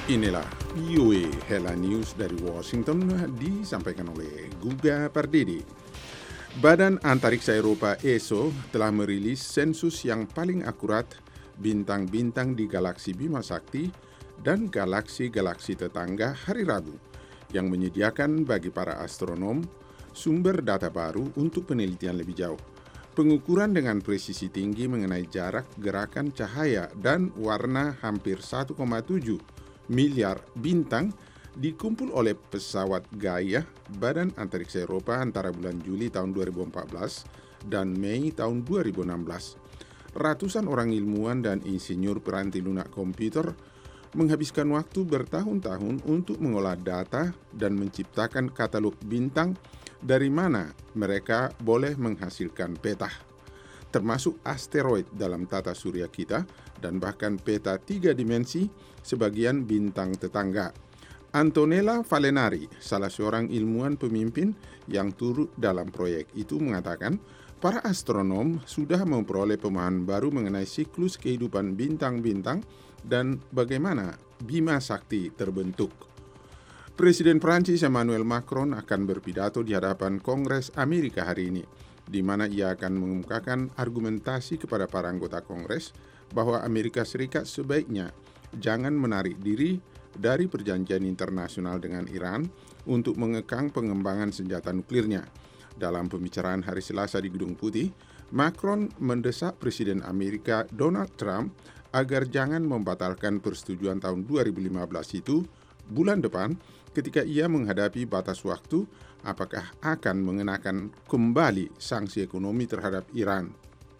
Inilah VOA Headline News dari Washington disampaikan oleh Guga Pardidi. Badan Antariksa Eropa ESO telah merilis sensus yang paling akurat bintang-bintang di galaksi Bima Sakti dan galaksi-galaksi tetangga hari Rabu yang menyediakan bagi para astronom sumber data baru untuk penelitian lebih jauh. Pengukuran dengan presisi tinggi mengenai jarak gerakan cahaya dan warna hampir 1,7 miliar bintang dikumpul oleh pesawat Gaia Badan Antariksa Eropa antara bulan Juli tahun 2014 dan Mei tahun 2016. Ratusan orang ilmuwan dan insinyur peranti lunak komputer menghabiskan waktu bertahun-tahun untuk mengolah data dan menciptakan katalog bintang dari mana mereka boleh menghasilkan peta, termasuk asteroid dalam tata surya kita dan bahkan peta 3 dimensi sebagian bintang tetangga. Antonella Falenari, salah seorang ilmuwan pemimpin yang turut dalam proyek itu, mengatakan para astronom sudah memperoleh pemahaman baru mengenai siklus kehidupan bintang-bintang dan bagaimana Bima Sakti terbentuk. Presiden Prancis Emmanuel Macron akan berpidato di hadapan Kongres Amerika hari ini, di mana ia akan mengemukakan argumentasi kepada para anggota Kongres bahwa Amerika Serikat sebaiknya jangan menarik diri dari perjanjian internasional dengan Iran untuk mengekang pengembangan senjata nuklirnya. Dalam pembicaraan hari Selasa di Gedung Putih, Macron mendesak Presiden Amerika Donald Trump agar jangan membatalkan persetujuan tahun 2015 itu bulan depan ketika ia menghadapi batas waktu apakah akan mengenakan kembali sanksi ekonomi terhadap Iran.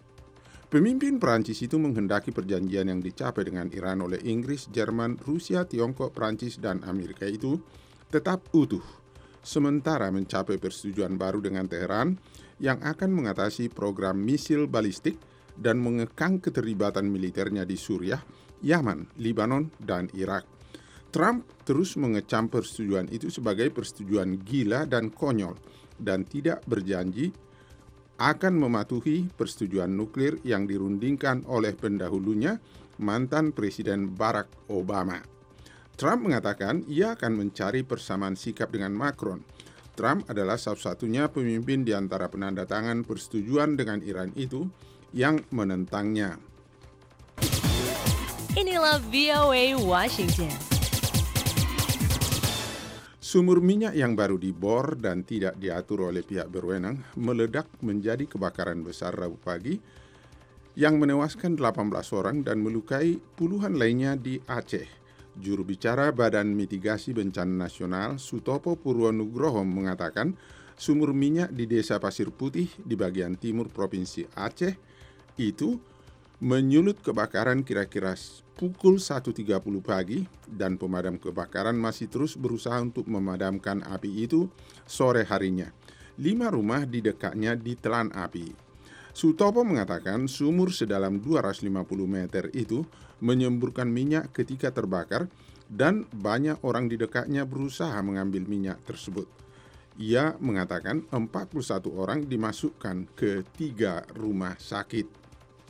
Pemimpin Prancis itu menghendaki perjanjian yang dicapai dengan Iran oleh Inggris, Jerman, Rusia, Tiongkok, Prancis, dan Amerika itu tetap utuh, sementara mencapai persetujuan baru dengan Teheran yang akan mengatasi program misil balistik dan mengekang keterlibatan militernya di Suriah, Yaman, Libanon, dan Irak. Trump terus mengecam persetujuan itu sebagai persetujuan gila dan konyol dan tidak berjanji akan mematuhi persetujuan nuklir yang dirundingkan oleh pendahulunya, mantan Presiden Barack Obama. Trump mengatakan ia akan mencari persamaan sikap dengan Macron. Trump adalah satu-satunya pemimpin di antara penandatangan persetujuan dengan Iran itu yang menentangnya. Inilah VOA Washington. Sumur minyak yang baru dibor dan tidak diatur oleh pihak berwenang meledak menjadi kebakaran besar Rabu pagi yang menewaskan 18 orang dan melukai puluhan lainnya di Aceh. Juru bicara Badan Mitigasi Bencana Nasional Sutopo Purwonugroho mengatakan sumur minyak di Desa Pasir Putih di bagian timur Provinsi Aceh itu menyulut kebakaran kira-kira pukul 1.30 pagi dan pemadam kebakaran masih terus berusaha untuk memadamkan api itu sore harinya. 5 rumah di dekatnya ditelan api. Sutopo mengatakan sumur sedalam 250 meter itu menyemburkan minyak ketika terbakar dan banyak orang di dekatnya berusaha mengambil minyak tersebut. Ia mengatakan 41 orang dimasukkan ke 3 rumah sakit.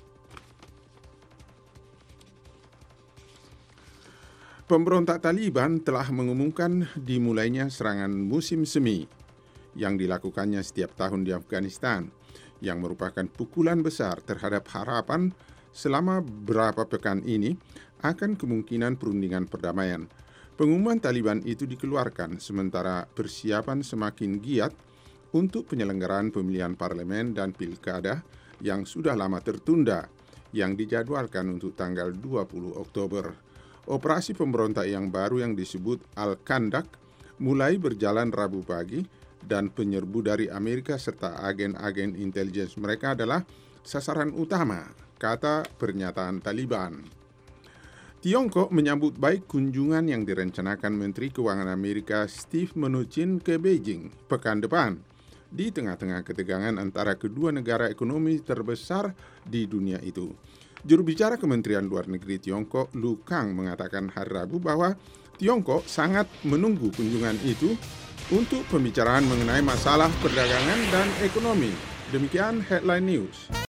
Pemberontak Taliban telah mengumumkan dimulainya serangan musim semi yang dilakukannya setiap tahun di Afghanistan, yang merupakan pukulan besar terhadap harapan selama beberapa pekan ini akan kemungkinan perundingan perdamaian. Pengumuman Taliban itu dikeluarkan sementara persiapan semakin giat untuk penyelenggaraan pemilihan parlemen dan pilkada yang sudah lama tertunda, yang dijadwalkan untuk tanggal 20 Oktober. Operasi pemberontak yang baru yang disebut Al-Kandak mulai berjalan Rabu pagi dan penyerbu dari Amerika serta agen-agen intelijen mereka adalah sasaran utama, kata pernyataan Taliban. Tiongkok menyambut baik kunjungan yang direncanakan Menteri Keuangan Amerika Steve Mnuchin ke Beijing pekan depan, di tengah-tengah ketegangan antara kedua negara ekonomi terbesar di dunia itu. Juru bicara Kementerian Luar Negeri Tiongkok, Lu Kang, mengatakan hari Rabu bahwa Tiongkok sangat menunggu kunjungan itu untuk pembicaraan mengenai masalah perdagangan dan ekonomi. Demikian Headline News.